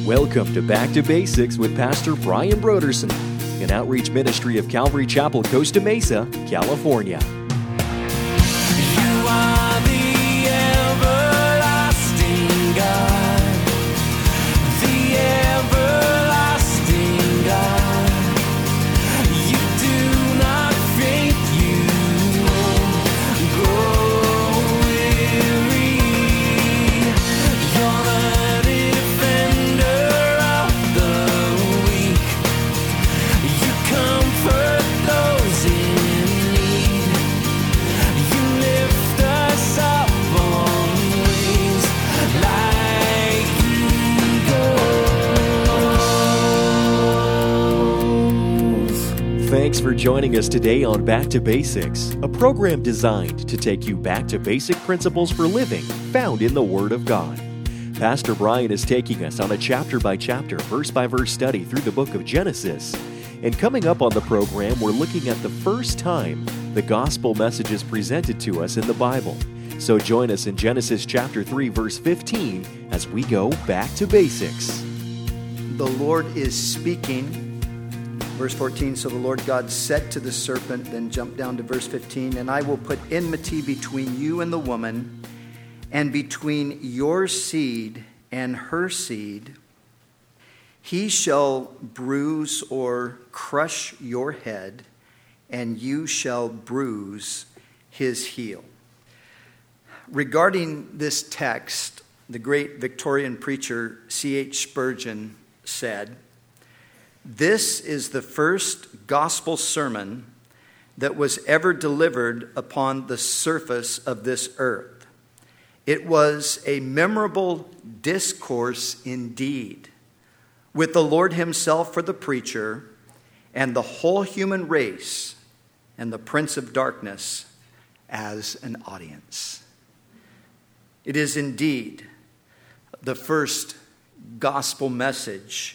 Welcome to Back to Basics with Pastor Brian Broderson, an outreach ministry of Calvary Chapel, Costa Mesa, California. You are the everlasting God, the everlasting God. You do not faint, you won't grow weary. You're the defender of the weak. You comfort those in need. You lift us up on wings like eagles. Thanks for joining us today on Back to Basics, a program designed to take you back to basic principles for living found in the Word of God. Pastor Brian is taking us on a chapter-by-chapter, verse-by-verse study through the book of Genesis. And coming up on the program, we're looking at the first time the gospel message is presented to us in the Bible. So join us in Genesis chapter 3, verse 15, as we go back to basics. The Lord is speaking. Verse 14, so the Lord God said to the serpent, then jump down to verse 15, and I will put enmity between you and the woman, and between your seed and her seed. He shall bruise or crush your head, and you shall bruise his heel. Regarding this text, the great Victorian preacher C.H. Spurgeon said, "This is the first gospel sermon that was ever delivered upon the surface of this earth. It was a memorable discourse indeed, with the Lord himself for the preacher, and the whole human race and the prince of darkness as an audience." It is indeed the first gospel message,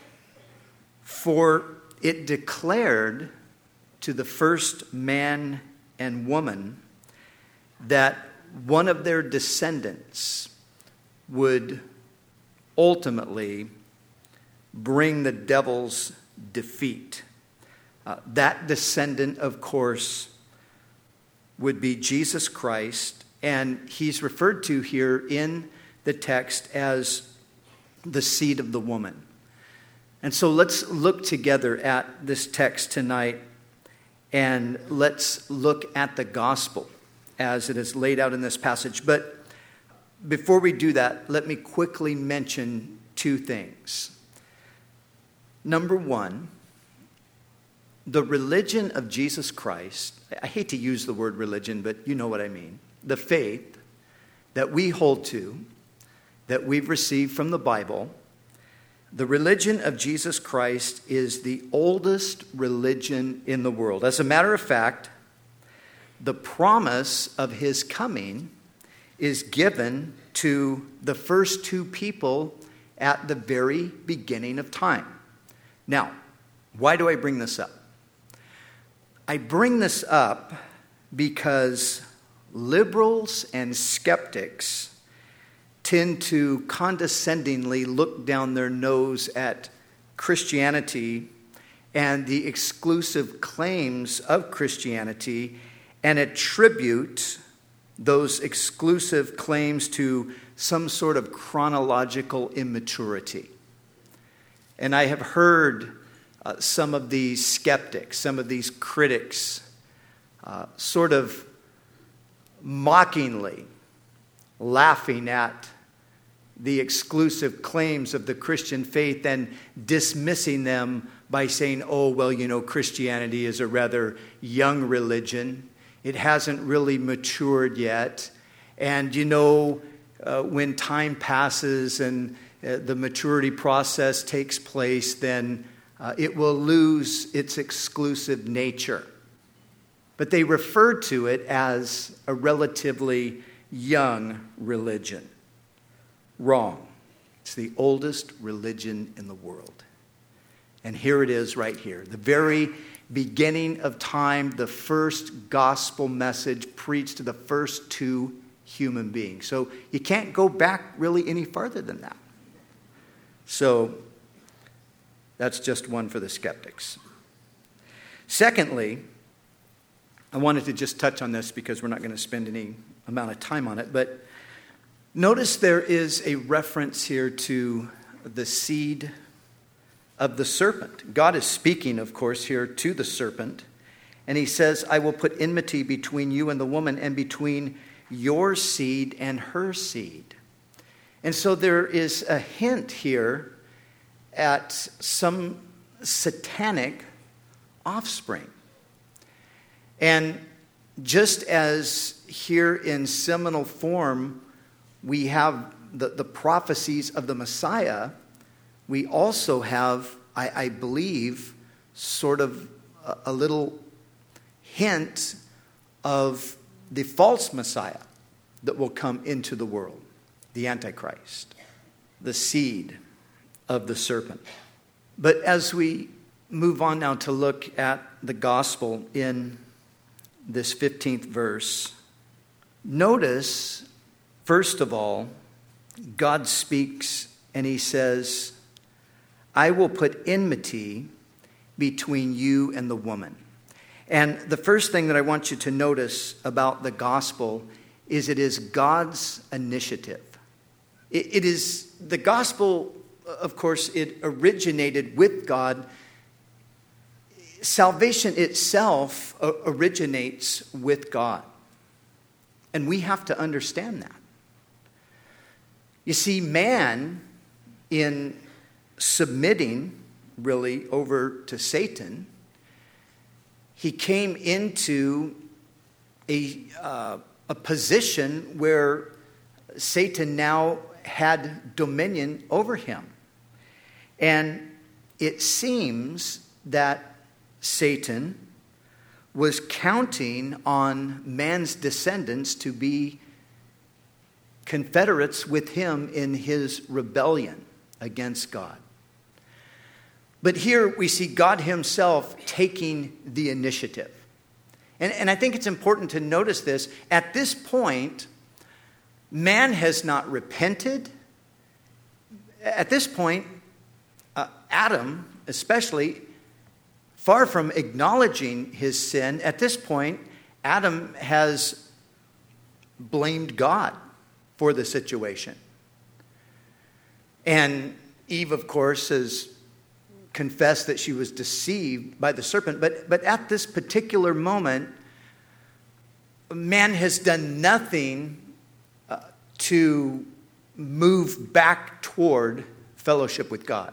for it declared to the first man and woman that one of their descendants would ultimately bring the devil's defeat. That descendant, of course, would be Jesus Christ, and he's referred to here in the text as the seed of the woman. And so let's look together at this text tonight, and let's look at the gospel as it is laid out in this passage. But before we do that, let me quickly mention two things. Number one, the religion of Jesus Christ, I hate to use the word religion, but you know what I mean. The faith that we hold to, that we've received from the Bible, the religion of Jesus Christ is the oldest religion in the world. As a matter of fact, the promise of his coming is given to the first two people at the very beginning of time. Now, why do I bring this up? I bring this up because liberals and skeptics tend to condescendingly look down their nose at Christianity and the exclusive claims of Christianity and attribute those exclusive claims to some sort of chronological immaturity. And I have heard some of these skeptics, some of these critics, sort of mockingly laughing at the exclusive claims of the Christian faith and dismissing them by saying, oh, well, you know, Christianity is a rather young religion. It hasn't really matured yet. And, you know, when time passes and the maturity process takes place, then it will lose its exclusive nature. But they refer to it as a relatively young religion. Wrong. It's the oldest religion in the world. And here it is right here. The very beginning of time, the first gospel message preached to the first two human beings. So you can't go back really any farther than that. So that's just one for the skeptics. Secondly, I wanted to just touch on this because we're not going to spend any amount of time on it, but notice there is a reference here to the seed of the serpent. God is speaking, of course, here to the serpent, and he says, I will put enmity between you and the woman, and between your seed and her seed. And so there is a hint here at some satanic offspring. And just as here in seminal form we have the prophecies of the Messiah, we also have, I believe, sort of a little hint of the false Messiah that will come into the world, the Antichrist, the seed of the serpent. But as we move on now to look at the gospel in this 15th verse, notice, first of all, God speaks and he says, I will put enmity between you and the woman. And the first thing that I want you to notice about the gospel is it is God's initiative. It is the gospel, of course, it originated with God. Salvation itself originates with God. And we have to understand that. You see, man, in submitting really over to Satan, he came into a position where Satan now had dominion over him. And it seems that Satan was counting on man's descendants to be confederates with him in his rebellion against God. But here we see God himself taking the initiative. And I think it's important to notice this. At this point, man has not repented. At this point, Adam, especially, far from acknowledging his sin, at this point, Adam has blamed God for the situation. And Eve, of course, has confessed that she was deceived by the serpent. But at this particular moment, man has done nothing to move back toward fellowship with God.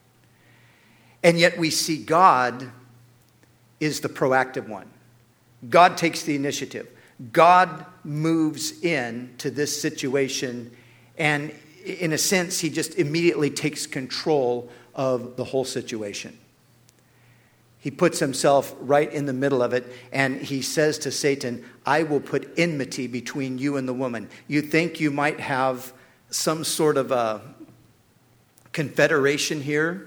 And yet we see God is the proactive one. God takes the initiative. God moves in to this situation, and in a sense, he just immediately takes control of the whole situation. He puts himself right in the middle of it, and he says to Satan, I will put enmity between you and the woman. You think you might have some sort of a confederation here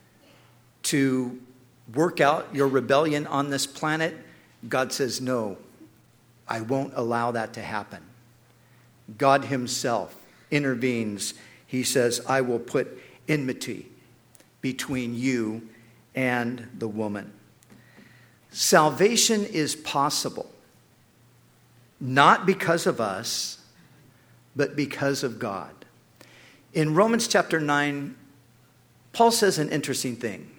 to work out your rebellion on this planet? God says, no, I won't allow that to happen. God himself intervenes. He says, I will put enmity between you and the woman. Salvation is possible, not because of us, but because of God. In Romans chapter 9, Paul says an interesting thing.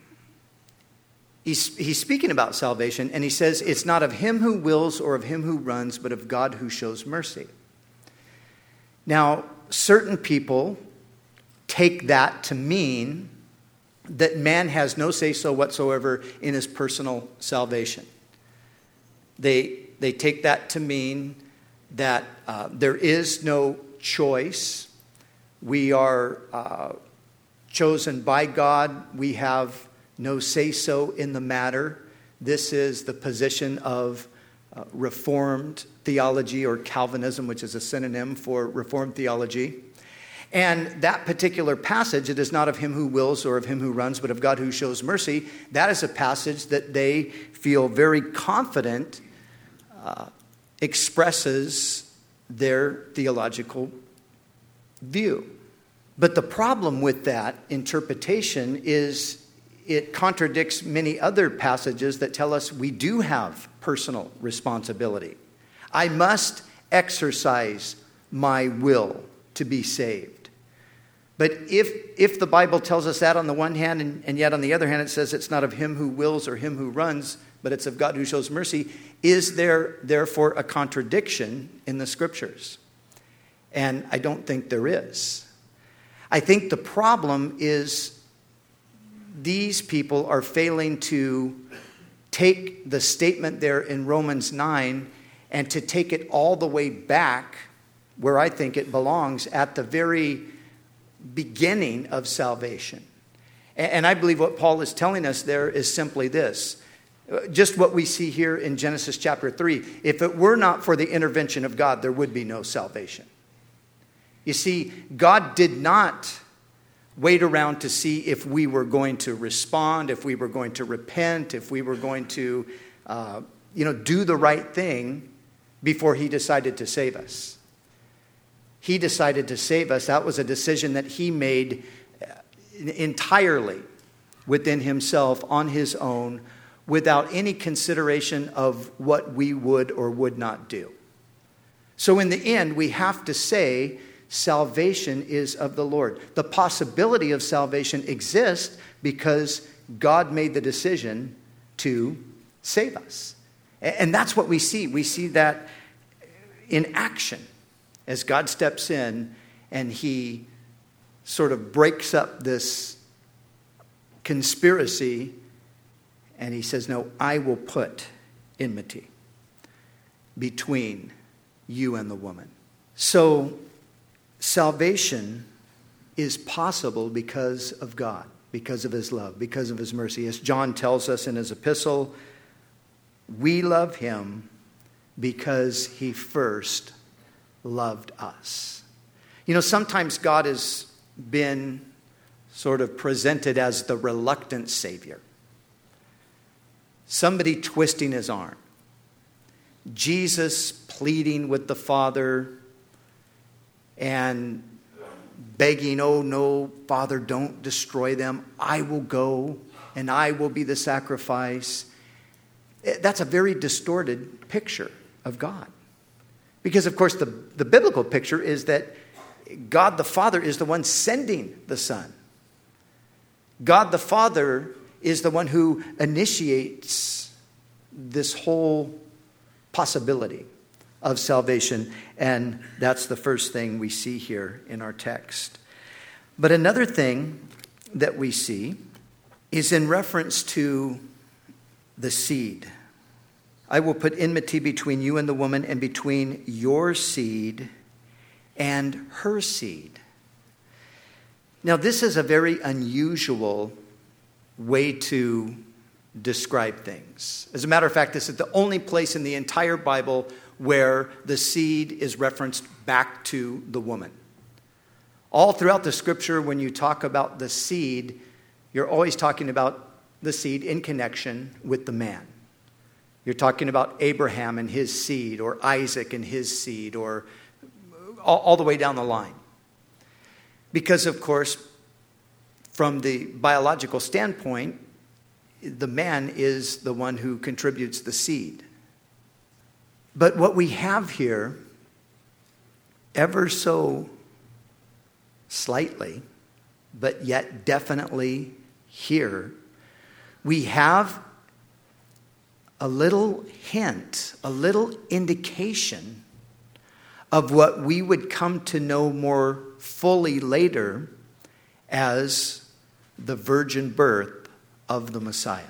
He's speaking about salvation, and he says, it's not of him who wills or of him who runs, but of God who shows mercy. Now, certain people take that to mean that man has no say-so whatsoever in his personal salvation. They take that to mean that there is no choice. We are chosen by God. We have no say-so in the matter. This is the position of Reformed theology, or Calvinism, which is a synonym for Reformed theology. And that particular passage, it is not of him who wills or of him who runs, but of God who shows mercy. That is a passage that they feel very confident expresses their theological view. But the problem with that interpretation is it contradicts many other passages that tell us we do have personal responsibility. I must exercise my will to be saved. But if the Bible tells us that on the one hand, and yet on the other hand it says it's not of him who wills or him who runs, but it's of God who shows mercy, is there therefore a contradiction in the Scriptures? And I don't think there is. I think the problem is these people are failing to take the statement there in Romans 9 and to take it all the way back where I think it belongs, at the very beginning of salvation. And I believe what Paul is telling us there is simply this. Just what we see here in Genesis chapter 3. If it were not for the intervention of God, there would be no salvation. You see, God did not wait around to see if we were going to respond, if we were going to repent, if we were going to do the right thing before he decided to save us. He decided to save us. That was a decision that he made entirely within himself, on his own, without any consideration of what we would or would not do. So in the end, we have to say salvation is of the Lord. The possibility of salvation exists because God made the decision to save us. And that's what we see. We see that in action as God steps in and he sort of breaks up this conspiracy and he says, no, I will put enmity between you and the woman. So salvation is possible because of God, because of his love, because of his mercy. As John tells us in his epistle, we love him because he first loved us. You know, sometimes God has been sort of presented as the reluctant Savior. Somebody twisting his arm. Jesus pleading with the Father and begging, oh no, Father, don't destroy them. I will go and I will be the sacrifice. That's a very distorted picture of God. Because, of course, the biblical picture is that God the Father is the one sending the Son. God the Father is the one who initiates this whole possibility of salvation. And that's the first thing we see here in our text. But another thing that we see is in reference to the seed. I will put enmity between you and the woman, and between your seed and her seed. Now, this is a very unusual way to describe things. As a matter of fact, this is the only place in the entire Bible where the seed is referenced back to the woman. All throughout the scripture, when you talk about the seed, you're always talking about the seed in connection with the man. You're talking about Abraham and his seed, or Isaac and his seed, or all the way down the line. Because, of course, from the biological standpoint, the man is the one who contributes the seed. But what we have here, ever so slightly, but yet definitely here, we have a little hint, a little indication of what we would come to know more fully later as the virgin birth of the Messiah.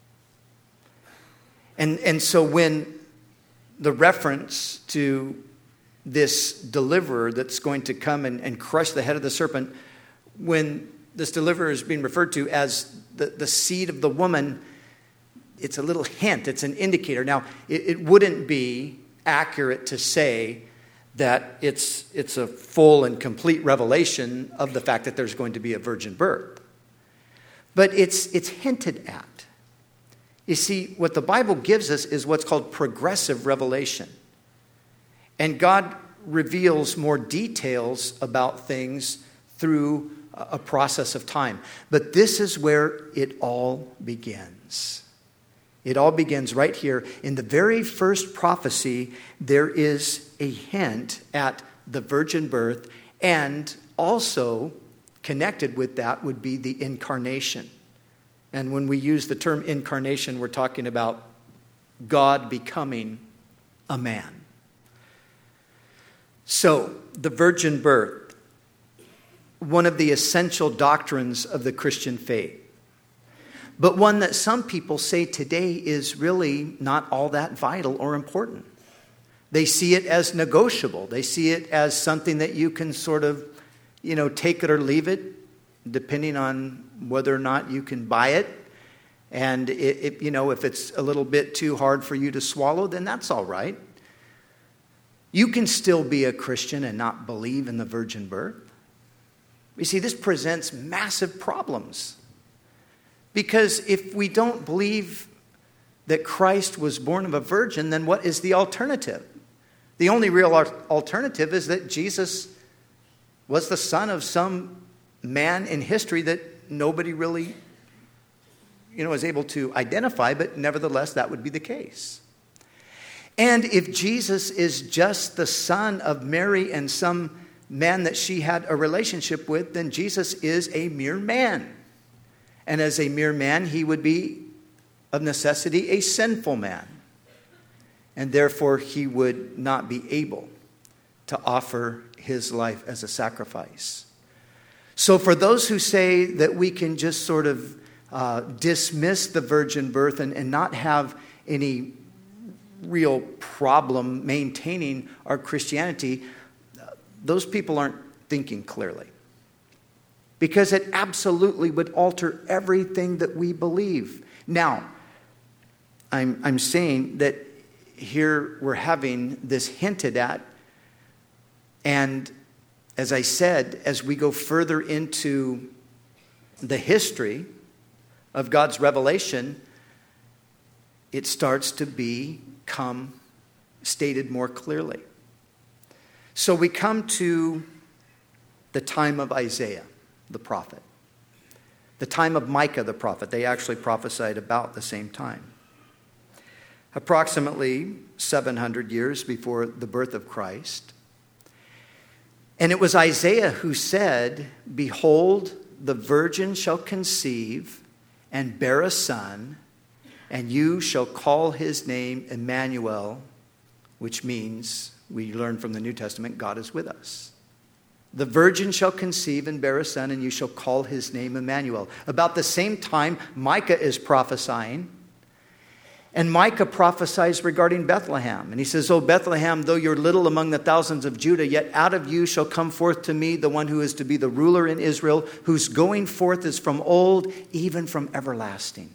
And so when the reference to this deliverer that's going to come and crush the head of the serpent, when this deliverer is being referred to as the seed of the woman, it's a little hint, it's an indicator. Now, it wouldn't be accurate to say that it's a full and complete revelation of the fact that there's going to be a virgin birth. But it's hinted at. You see, what the Bible gives us is what's called progressive revelation. And God reveals more details about things through a process of time. But this is where it all begins. It all begins right here. In the very first prophecy, there is a hint at the virgin birth, and also connected with that would be the incarnation. And when we use the term incarnation, we're talking about God becoming a man. So, the virgin birth, one of the essential doctrines of the Christian faith, but one that some people say today is really not all that vital or important. They see it as negotiable. They see it as something that you can sort of, take it or leave it, depending on whether or not you can buy it. And if it's a little bit too hard for you to swallow, then that's all right. You can still be a Christian and not believe in the virgin birth. You see, this presents massive problems. Because if we don't believe that Christ was born of a virgin, then what is the alternative? The only real alternative is that Jesus was the son of some man in history that nobody really, is able to identify, but nevertheless, that would be the case. And if Jesus is just the son of Mary and some man that she had a relationship with, then Jesus is a mere man. And as a mere man, he would be, of necessity, a sinful man. And therefore, he would not be able to offer his life as a sacrifice. So for those who say that we can just sort of dismiss the virgin birth and not have any real problem maintaining our Christianity, those people aren't thinking clearly. Because it absolutely would alter everything that we believe. Now, I'm saying that here we're having this hinted at. And as I said, as we go further into the history of God's revelation, it starts to become stated more clearly. So we come to the time of Isaiah, the prophet. The time of Micah, the prophet. They actually prophesied about the same time. Approximately 700 years before the birth of Christ. And it was Isaiah who said, "Behold, the virgin shall conceive and bear a son, and you shall call his name Emmanuel," which means, we learn from the New Testament, God is with us. The virgin shall conceive and bear a son, and you shall call his name Emmanuel. About the same time, Micah is prophesying. And Micah prophesies regarding Bethlehem. And he says, "O Bethlehem, though you're little among the thousands of Judah, yet out of you shall come forth to me the one who is to be the ruler in Israel, whose going forth is from old, even from everlasting."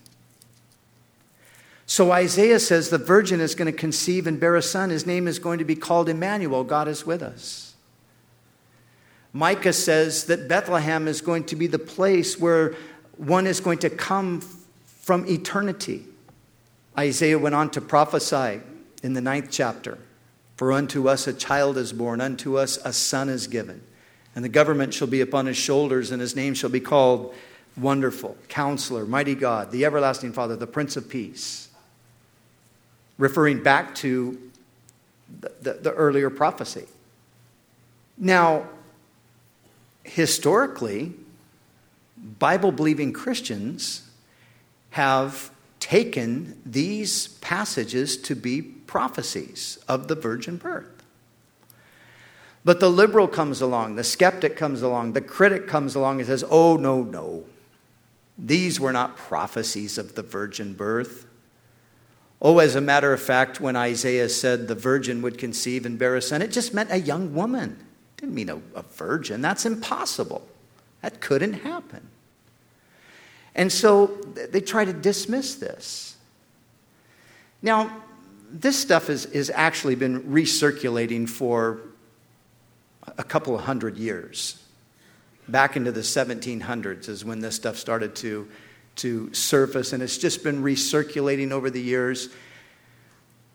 So Isaiah says the virgin is going to conceive and bear a son. His name is going to be called Emmanuel. God is with us. Micah says that Bethlehem is going to be the place where one is going to come from eternity. Isaiah went on to prophesy in the 9th chapter, "For unto us a child is born, unto us a son is given, and the government shall be upon his shoulders, and his name shall be called Wonderful, Counselor, Mighty God, the Everlasting Father, the Prince of Peace." Referring back to the earlier prophecy. Now, historically, Bible-believing Christians have taken these passages to be prophecies of the virgin birth. But the liberal comes along, the skeptic comes along, the critic comes along and says, "Oh, no. These were not prophecies of the virgin birth. Oh, as a matter of fact, when Isaiah said the virgin would conceive and bear a son, it just meant a young woman. It didn't mean a virgin. That's impossible. That couldn't happen." And so they try to dismiss this. Now, this stuff has actually been recirculating for a couple of hundred years. Back into the 1700s is when this stuff started to surface, and it's just been recirculating over the years.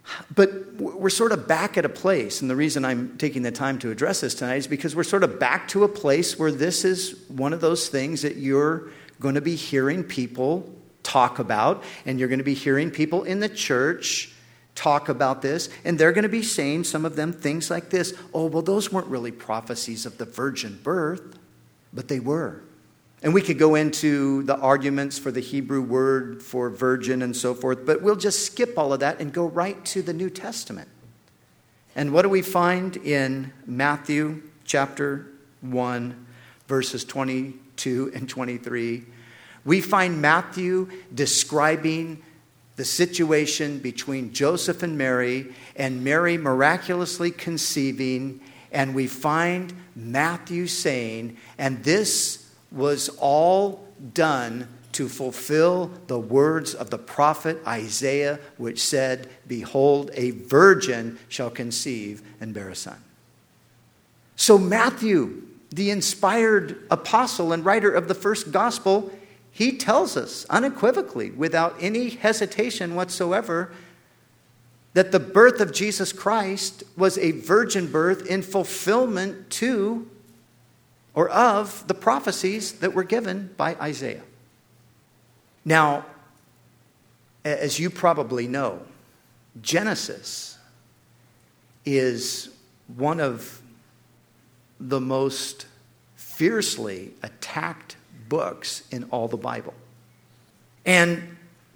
But we're sort of back at a place, and the reason I'm taking the time to address this tonight is because we're sort of back to a place where this is one of those things that you're going to be hearing people talk about, and you're going to be hearing people in the church talk about this, and they're going to be saying, some of them, things like this. Oh, well, those weren't really prophecies of the virgin birth, but they were. And we could go into the arguments for the Hebrew word for virgin and so forth, but we'll just skip all of that and go right to the New Testament. And what do we find in Matthew chapter 1, verses 22 and 23? We find Matthew describing the situation between Joseph and Mary miraculously conceiving, and we find Matthew saying, and this was all done to fulfill the words of the prophet Isaiah, which said, behold, a virgin shall conceive and bear a son. So Matthew, the inspired apostle and writer of the first gospel, he tells us unequivocally, without any hesitation whatsoever, that the birth of Jesus Christ was a virgin birth in fulfillment to or of the prophecies that were given by Isaiah. Now, as you probably know, Genesis is one of the most fiercely attacked books in all the Bible. And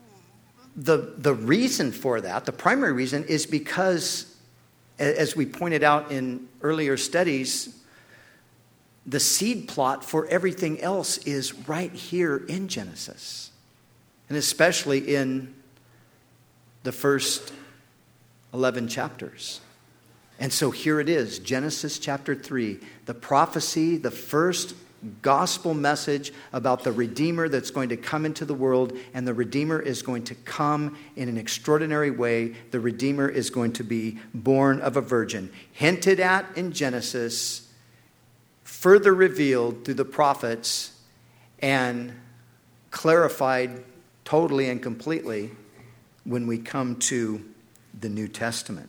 the reason for that, the primary reason, is because, as we pointed out in earlier studies, the seed plot for everything else is right here in Genesis. And especially in the first 11 chapters. And so here it is, Genesis chapter 3, the prophecy, the first gospel message about the Redeemer that's going to come into the world, and the Redeemer is going to come in an extraordinary way. The Redeemer is going to be born of a virgin. Hinted at in Genesis, further revealed through the prophets, and clarified totally and completely when we come to the New Testament.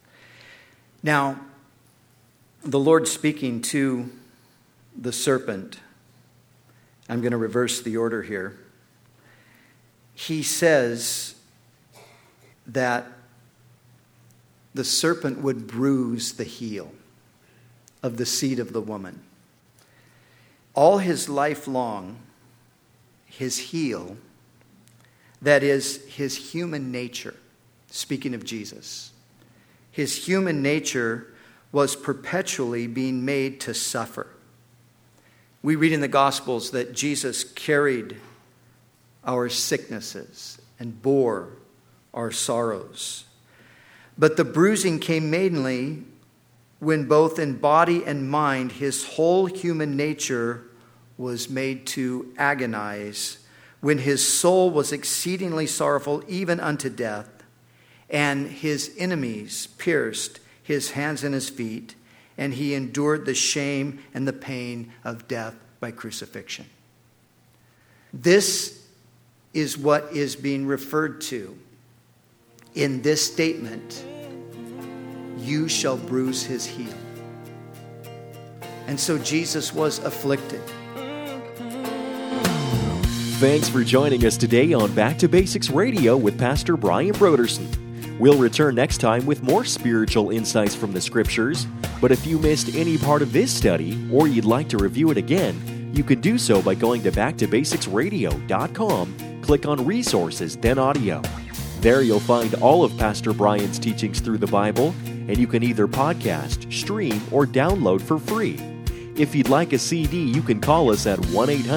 Now, the Lord speaking to the serpent, I'm going to reverse the order here. He says that the serpent would bruise the heel of the seed of the woman. All his life long, his heel, that is his human nature, speaking of Jesus, his human nature was perpetually being made to suffer. We read in the Gospels that Jesus carried our sicknesses and bore our sorrows. But the bruising came mainly when both in body and mind his whole human nature was made to agonize, when his soul was exceedingly sorrowful even unto death, and his enemies pierced his hands and his feet, and he endured the shame and the pain of death by crucifixion. This is what is being referred to in this statement, you shall bruise his heel. And so Jesus was afflicted. Thanks for joining us today on Back to Basics Radio with Pastor Brian Broderson. We'll return next time with more spiritual insights from the Scriptures. But if you missed any part of this study, or you'd like to review it again, you can do so by going to backtobasicsradio.com, click on Resources, then Audio. There you'll find all of Pastor Brian's teachings through the Bible, and you can either podcast, stream, or download for free. If you'd like a CD, you can call us at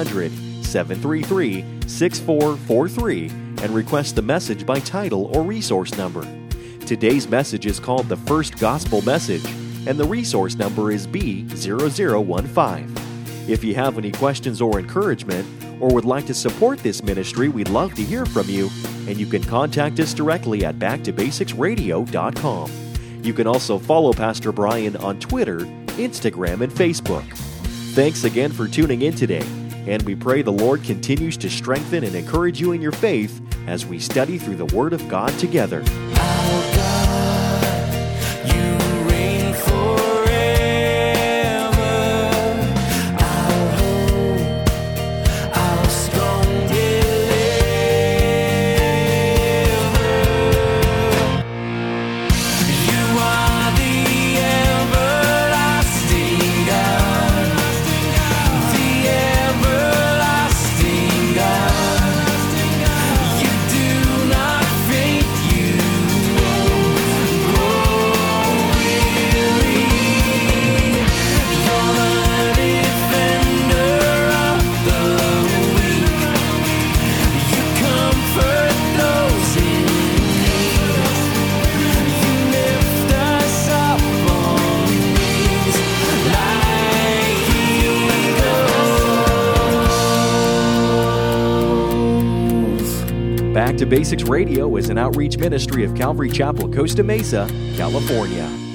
1-800-733-6443 and request the message by title or resource number. Today's message is called The First Gospel Message, and the resource number is B0015. If you have any questions or encouragement, or would like to support this ministry, we'd love to hear from you, and you can contact us directly at backtobasicsradio.com. You can also follow Pastor Brian on Twitter, Instagram, and Facebook. Thanks again for tuning in today, and we pray the Lord continues to strengthen and encourage you in your faith as we study through the Word of God together. Our God. Back to Basics Radio is an outreach ministry of Calvary Chapel, Costa Mesa, California.